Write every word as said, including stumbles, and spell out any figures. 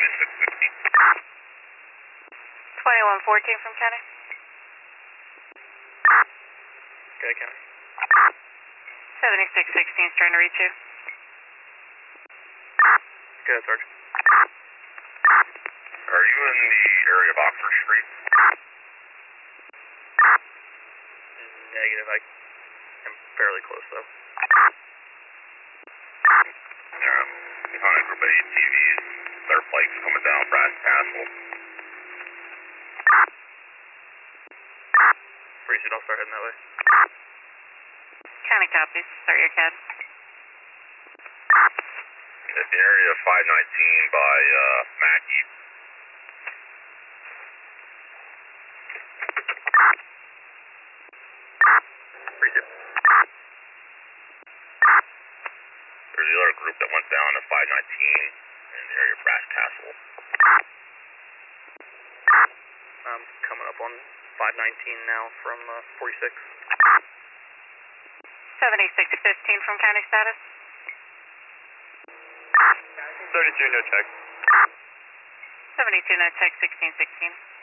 seventy-six fifteen. twenty-one fourteen from County. Okay, County. seventy-six sixteen is trying to reach you. Go ahead, Sergeant. Are you in the area of Oxford Street? Negative. I am fairly close, though. Yeah, behind a group of A T Vs. Their flakes coming down Brass Castle. Appreciate it. I'll start heading that way. County copies. Start your C A D. At the area of five nineteen by uh, Mackey. Appreciate it. There's the other group that went down to five nineteen in the area of Brass Castle. I'm coming up on five nineteen now from uh, forty-six. seventy-six fifteen from County status. thirty-two, no check. seventy-two no check, sixteen sixteen.